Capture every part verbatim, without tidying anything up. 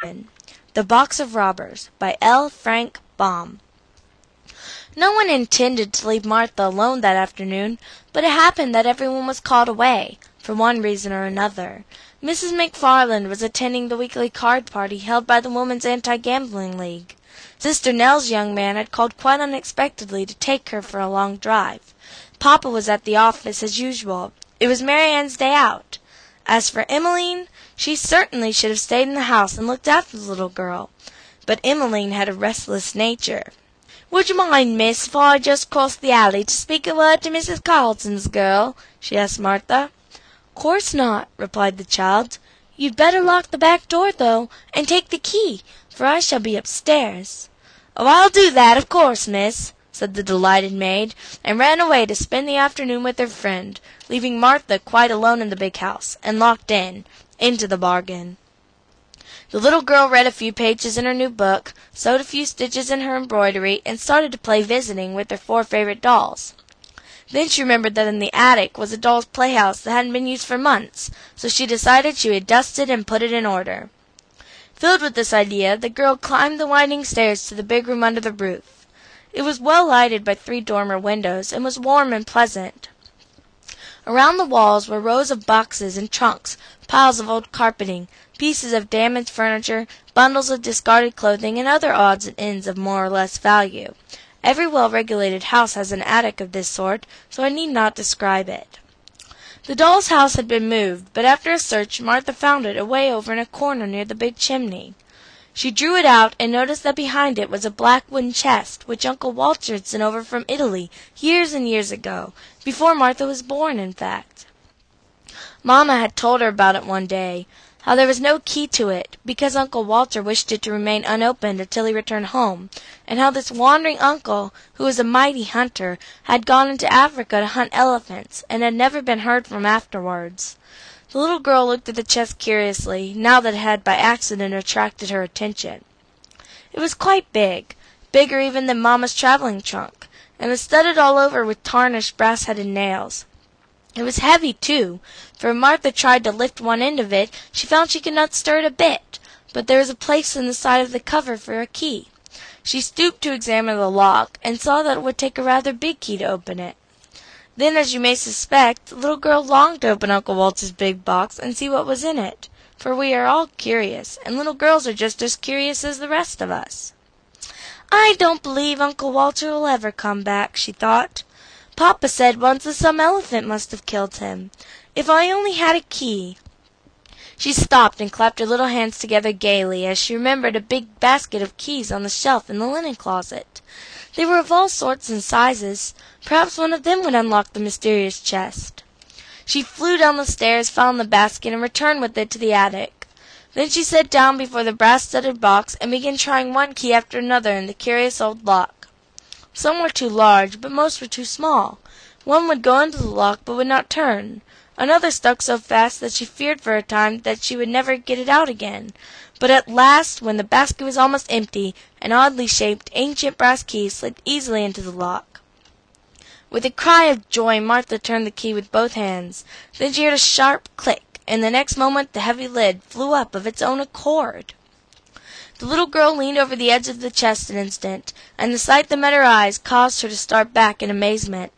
The Box of Robbers by L. Frank Baum. No one intended to leave Martha alone that afternoon, but it happened that everyone was called away, for one reason or another. Missus McFarland was attending the weekly card party held by the Woman's Anti-Gambling League. Sister Nell's young man had called quite unexpectedly to take her for a long drive. Papa was at the office as usual. It was Mary Ann's day out. As for Emmeline, she certainly should have stayed in the house and looked after the little girl. But Emmeline had a restless nature. "Would you mind, miss, if I just crossed the alley to speak a word to Missus Carleton's girl?" she asked Martha. "Course not," replied the child. "You'd better lock the back door, though, and take the key, for I shall be upstairs." "Oh, I'll do that, of course, miss," said the delighted maid, and ran away to spend the afternoon with her friend, leaving Martha quite alone in the big house, and locked in, into the bargain. The little girl read a few pages in her new book, sewed a few stitches in her embroidery, and started to play visiting with her four favorite dolls. Then she remembered that in the attic was a doll's playhouse that hadn't been used for months, so she decided she would dust it and put it in order. Filled with this idea, the girl climbed the winding stairs to the big room under the roof. It was well lighted by three dormer windows, and was warm and pleasant. Around the walls were rows of boxes and trunks, piles of old carpeting, pieces of damaged furniture, bundles of discarded clothing, and other odds and ends of more or less value. Every well-regulated house has an attic of this sort, so I need not describe it. The doll's house had been moved, but after a search Martha found it away over in a corner near the big chimney. She drew it out and noticed that behind it was a black wooden chest, which Uncle Walter had sent over from Italy years and years ago, before Martha was born, in fact. Mamma had told her about it one day, how there was no key to it, because Uncle Walter wished it to remain unopened until he returned home, and how this wandering uncle, who was a mighty hunter, had gone into Africa to hunt elephants, and had never been heard from afterwards. The little girl looked at the chest curiously, now that it had by accident attracted her attention. It was quite big, bigger even than Mamma's traveling trunk, and was studded all over with tarnished brass-headed nails. It was heavy, too, for when Martha tried to lift one end of it, she found she could not stir it a bit, but there was a place in the side of the cover for a key. She stooped to examine the lock, and saw that it would take a rather big key to open it. Then, as you may suspect, the little girl longed to open Uncle Walter's big box and see what was in it, for we are all curious, and little girls are just as curious as the rest of us. "I don't believe Uncle Walter will ever come back," she thought. "Papa said once that some elephant must have killed him. If I only had a key." She stopped and clapped her little hands together gaily as she remembered a big basket of keys on the shelf in the linen closet. They were of all sorts and sizes. Perhaps one of them would unlock the mysterious chest. She flew down the stairs, found the basket, and returned with it to the attic. Then she sat down before the brass-studded box and began trying one key after another in the curious old lock. Some were too large, but most were too small. One would go into the lock, but would not turn. Another stuck so fast that she feared for a time that she would never get it out again. But at last, when the basket was almost empty, an oddly shaped, ancient brass key slid easily into the lock. With a cry of joy, Martha turned the key with both hands. Then she heard a sharp click, and the next moment the heavy lid flew up of its own accord. The little girl leaned over the edge of the chest an instant, and the sight that met her eyes caused her to start back in amazement.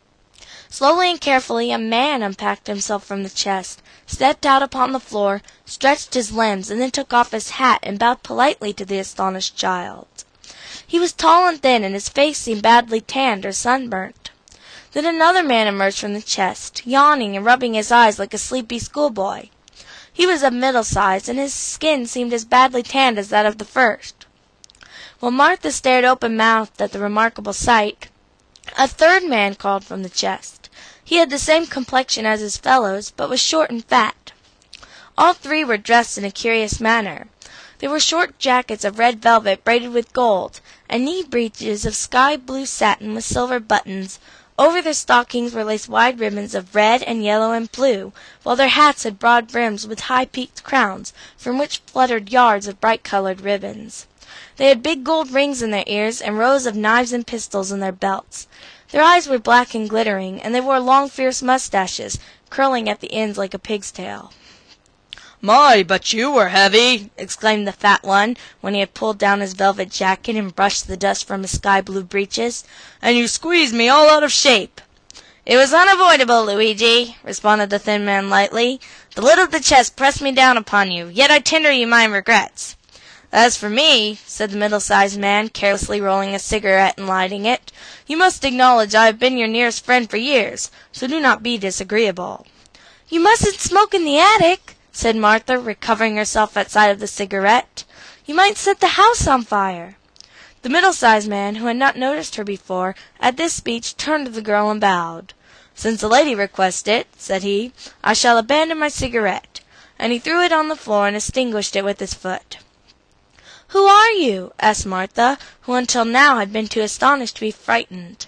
Slowly and carefully a man unpacked himself from the chest, stepped out upon the floor, stretched his limbs, and then took off his hat and bowed politely to the astonished child. He was tall and thin, and his face seemed badly tanned or sunburnt. Then another man emerged from the chest, yawning and rubbing his eyes like a sleepy schoolboy. He was of middle size, and his skin seemed as badly tanned as that of the first. While Martha stared open-mouthed at the remarkable sight, a third man crawled from the chest. He had the same complexion as his fellows, but was short and fat. All three were dressed in a curious manner. They wore short jackets of red velvet braided with gold, and knee breeches of sky-blue satin with silver buttons. Over their stockings were laced wide ribbons of red and yellow and blue, while their hats had broad brims with high-peaked crowns, from which fluttered yards of bright-colored ribbons. They had big gold rings in their ears, and rows of knives and pistols in their belts. Their eyes were black and glittering, and they wore long fierce mustaches, curling at the ends like a pig's tail. "My, but you were heavy!" exclaimed the fat one, when he had pulled down his velvet jacket and brushed the dust from his sky-blue breeches, "and you squeezed me all out of shape." "It was unavoidable, Luigi," responded the thin man lightly. "The lid of the chest pressed me down upon you, yet I tender you my regrets." "As for me," said the middle-sized man, carelessly rolling a cigarette and lighting it, "you must acknowledge I have been your nearest friend for years, so do not be disagreeable." "You mustn't smoke in the attic," said Martha, recovering herself at sight of the cigarette. "You might set the house on fire." The middle-sized man, who had not noticed her before, at this speech turned to the girl and bowed. "Since the lady requests it," said he, "I shall abandon my cigarette," and he threw it on the floor and extinguished it with his foot. "Who are you?" asked Martha, who until now had been too astonished to be frightened.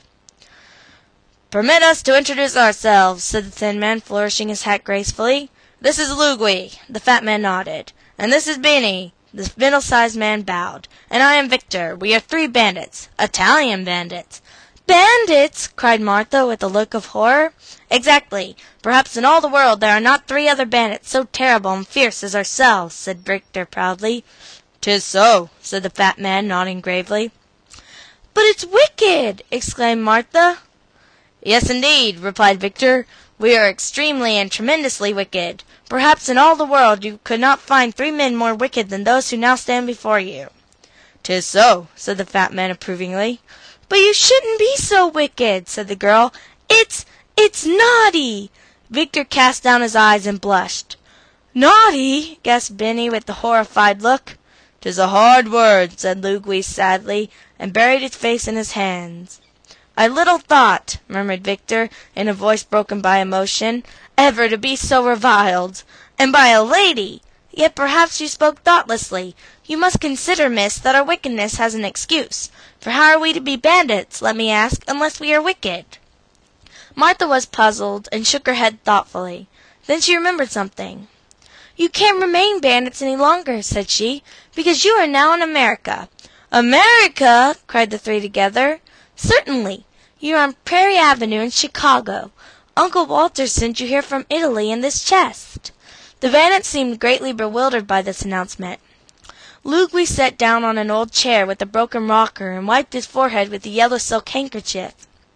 "Permit us to introduce ourselves," said the thin man, flourishing his hat gracefully. "This is Lugui." The fat man nodded. "And this is Benny." The middle-sized man bowed. "And I am Victor. We are three bandits. Italian bandits." "Bandits!" cried Martha, with a look of horror. "Exactly. Perhaps in all the world there are not three other bandits so terrible and fierce as ourselves," said Victor proudly. "'Tis so," said the fat man, nodding gravely. "But it's wicked!" exclaimed Martha. "Yes, indeed," replied Victor. "We are extremely and tremendously wicked. Perhaps in all the world you could not find three men more wicked than those who now stand before you." "'Tis so," said the fat man approvingly. "But you shouldn't be so wicked," said the girl. It's, it's naughty." Victor cast down his eyes and blushed. "Naughty!" gasped Benny with a horrified look. "'Tis a hard word," said Lugui sadly, and buried his face in his hands. "I little thought," murmured Victor, in a voice broken by emotion, "ever to be so reviled, and by a lady! Yet perhaps you spoke thoughtlessly. You must consider, miss, that our wickedness has an excuse. For how are we to be bandits, let me ask, unless we are wicked?" Martha was puzzled, and shook her head thoughtfully. Then she remembered something. "You can't remain bandits any longer," said she, "because you are now in America." "America!" cried the three together. "Certainly. You are on Prairie Avenue in Chicago. Uncle Walter sent you here from Italy in this chest." The bandits seemed greatly bewildered by this announcement. Lugui sat down on an old chair with a broken rocker and wiped his forehead with a yellow silk handkerchief.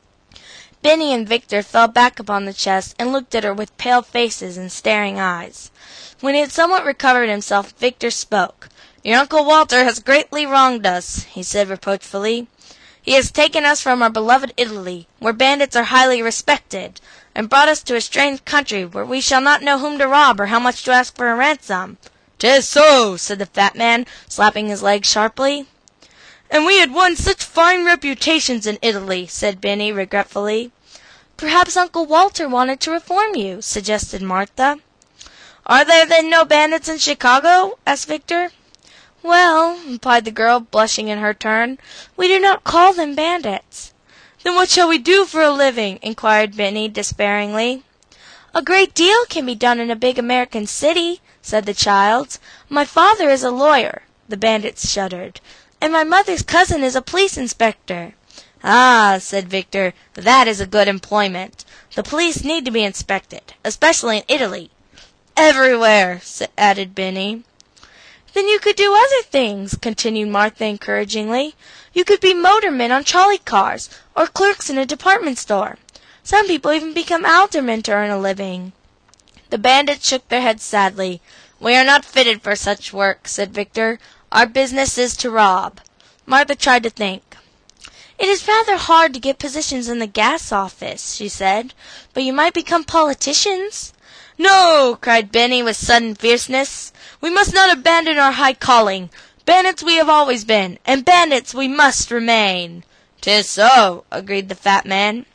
Benny and Victor fell back upon the chest and looked at her with pale faces and staring eyes. When he had somewhat recovered himself, Victor spoke. "Your Uncle Walter has greatly wronged us," he said reproachfully. "He has taken us from our beloved Italy, where bandits are highly respected, and brought us to a strange country where we shall not know whom to rob or how much to ask for a ransom." "'Tis so," said the fat man, slapping his leg sharply. "And we had won such fine reputations in Italy," said Benny regretfully. "Perhaps Uncle Walter wanted to reform you," suggested Martha. "Are there then no bandits in Chicago?" asked Victor. "Well," replied the girl, blushing in her turn, "we do not call them bandits." "Then what shall we do for a living?" inquired Benny despairingly. "A great deal can be done in a big American city," said the child. "My father is a lawyer," the bandits shuddered, "and my mother's cousin is a police inspector." "Ah," said Victor, "that is a good employment. The police need to be inspected, especially in Italy." "Everywhere," added Benny. "Then you could do other things," continued Martha encouragingly. "You could be motormen on trolley cars, or clerks in a department store. Some people even become aldermen to earn a living." The bandits shook their heads sadly. "We are not fitted for such work," said Victor. "Our business is to rob." Martha tried to think. "It is rather hard to get positions in the gas office," she said, "but you might become politicians." "No!" cried Benny with sudden fierceness. "We must not abandon our high calling. Bandits we have always been, and bandits we must remain." "'Tis so," agreed the fat man.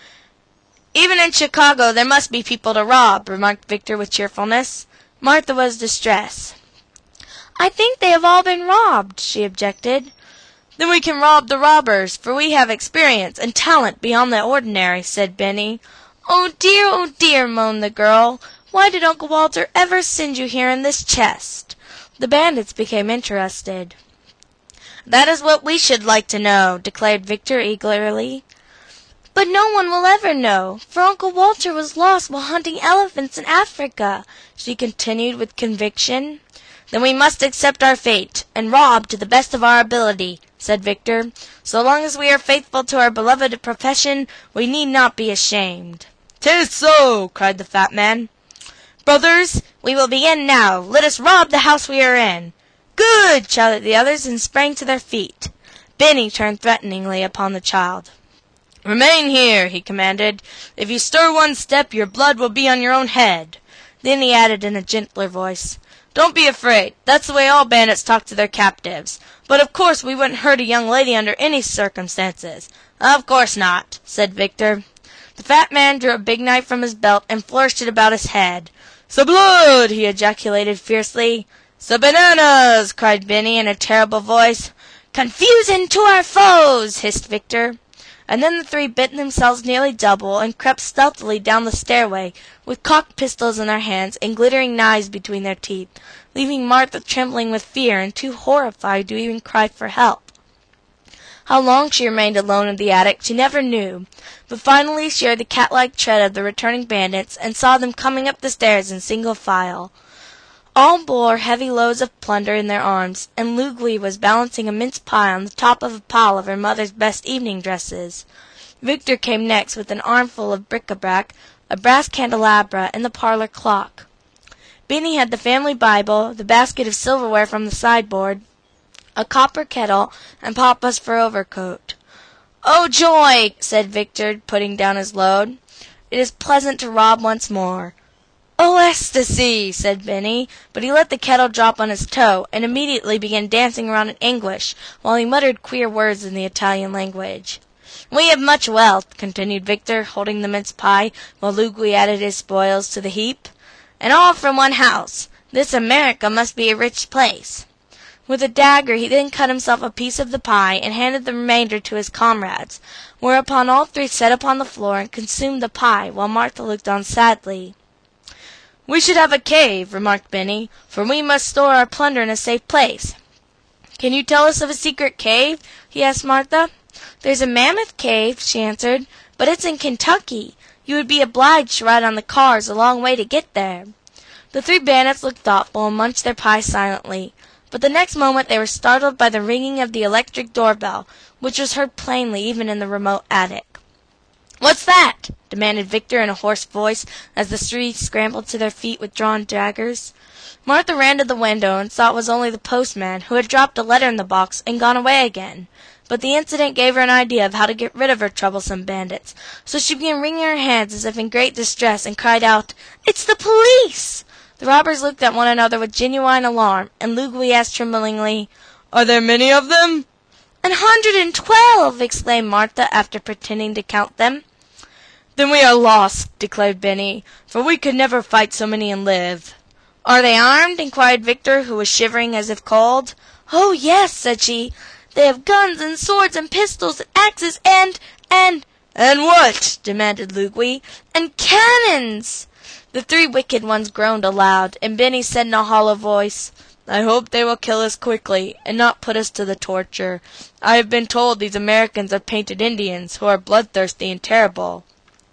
"Even in Chicago there must be people to rob," remarked Victor with cheerfulness. Martha was distressed. "I think they have all been robbed," she objected. "Then we can rob the robbers, for we have experience and talent beyond the ordinary," said Benny. "Oh dear, oh dear," moaned the girl. "Why did Uncle Walter ever send you here in this chest?" The bandits became interested. "That is what we should like to know," declared Victor eagerly. "But no one will ever know, for Uncle Walter was lost while hunting elephants in Africa," she continued with conviction. "Then we must accept our fate, and rob to the best of our ability," said Victor. "So long as we are faithful to our beloved profession, we need not be ashamed." "'Tis so!" cried the fat man. "Brothers, we will begin now. Let us rob the house we are in." "Good!" shouted the others, and sprang to their feet. Benny turned threateningly upon the child. "Remain here," he commanded. "If you stir one step, your blood will be on your own head." Then he added in a gentler voice, "Don't be afraid. That's the way all bandits talk to their captives. But of course we wouldn't hurt a young lady under any circumstances." "Of course not," said Victor. The fat man drew a big knife from his belt and flourished it about his head. "Sablood!" he ejaculated fiercely. "Sabananas!" cried Benny in a terrible voice. "Confusion to our foes!" hissed Victor. And then the three bent themselves nearly double and crept stealthily down the stairway, with cocked pistols in their hands and glittering knives between their teeth, leaving Martha trembling with fear and too horrified to even cry for help. How long she remained alone in the attic she never knew, but finally she heard the cat-like tread of the returning bandits and saw them coming up the stairs in single file. All bore heavy loads of plunder in their arms, and Loogly was balancing a mince pie on the top of a pile of her mother's best evening dresses. Victor came next with an armful of bric-a-brac, a brass candelabra, and the parlor clock. Benny had the family Bible, the basket of silverware from the sideboard, a copper kettle, and Papa's fur overcoat. "Oh, joy!" said Victor, putting down his load. "It is pleasant to rob once more." "Oh, ecstasy!" said Benny, but he let the kettle drop on his toe, and immediately began dancing around in English, while he muttered queer words in the Italian language. "We have much wealth," continued Victor, holding the mince pie, while Loogly added his spoils to the heap, "and all from one house. This America must be a rich place." With a dagger he then cut himself a piece of the pie, and handed the remainder to his comrades, whereupon all three sat upon the floor and consumed the pie, while Martha looked on sadly. "We should have a cave," remarked Benny, "for we must store our plunder in a safe place." "Can you tell us of a secret cave?" he asked Martha. "There's a Mammoth Cave," she answered, "but it's in Kentucky. You would be obliged to ride on the cars a long way to get there." The three bandits looked thoughtful and munched their pie silently, but the next moment they were startled by the ringing of the electric doorbell, which was heard plainly even in the remote attic. "What's that?" demanded Victor in a hoarse voice, as the three scrambled to their feet with drawn daggers. Martha ran to the window and saw it was only the postman, who had dropped a letter in the box and gone away again. But the incident gave her an idea of how to get rid of her troublesome bandits, so she began wringing her hands as if in great distress, and cried out, "It's the police!" The robbers looked at one another with genuine alarm, and Loogly asked tremblingly, "Are there many of them?" "An hundred and twelve!" exclaimed Martha, after pretending to count them. "Then we are lost," declared Benny, "for we could never fight so many and live." "Are they armed?" inquired Victor, who was shivering as if cold. "Oh, yes," said she. "They have guns and swords and pistols and axes and, and—" "And what?" demanded Loogly. "And cannons!" The three wicked ones groaned aloud, and Benny said in a hollow voice, "I hope they will kill us quickly, and not put us to the torture. I have been told these Americans are painted Indians, who are bloodthirsty and terrible."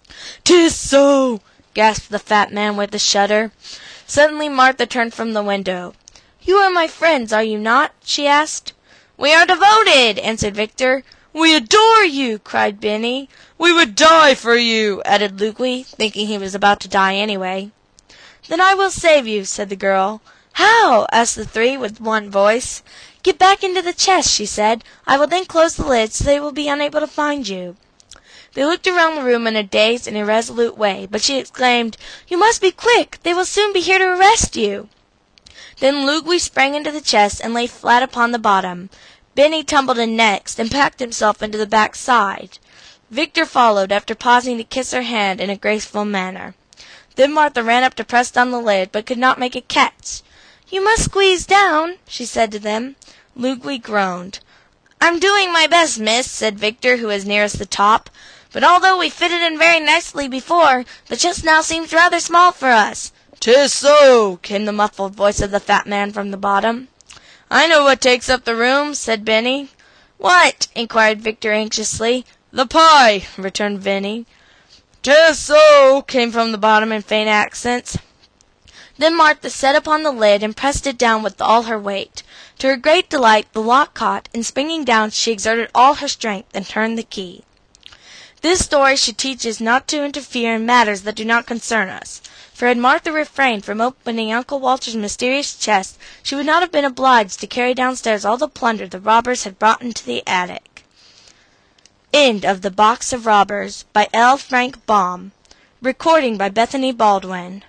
"'Tis so!" gasped the fat man with a shudder. Suddenly Martha turned from the window. "You are my friends, are you not?" she asked. "We are devoted," answered Victor. "We adore you!" cried Benny. "We would die for you!" added Loogly, thinking he was about to die anyway. "Then I will save you," said the girl. "How?" asked the three with one voice. "Get back into the chest," she said. "I will then close the lid so they will be unable to find you." They looked around the room in a dazed and irresolute way, but she exclaimed, "You must be quick! They will soon be here to arrest you!" Then Loogly sprang into the chest and lay flat upon the bottom. Benny tumbled in next, and packed himself into the back side. Victor followed, after pausing to kiss her hand in a graceful manner. Then Martha ran up to press down the lid, but could not make it catch. "You must squeeze down," she said to them. Loogly groaned. "I'm doing my best, miss," said Victor, who was nearest the top. "But although we fitted in very nicely before, the chest now seems rather small for us." "'Tis so," came the muffled voice of the fat man from the bottom. "I know what takes up the room," said Benny. "What?" inquired Victor anxiously. "The pie," returned Vinny. "'Tis so," came from the bottom in faint accents. Then Martha set upon the lid and pressed it down with all her weight. To her great delight the lock caught, and springing down she exerted all her strength and turned the key. This story should teach us not to interfere in matters that do not concern us, for had Martha refrained from opening Uncle Walter's mysterious chest, she would not have been obliged to carry downstairs all the plunder the robbers had brought into the attic. End of The Box of Robbers by L. Frank Baum. Recording by Bethany Baldwin.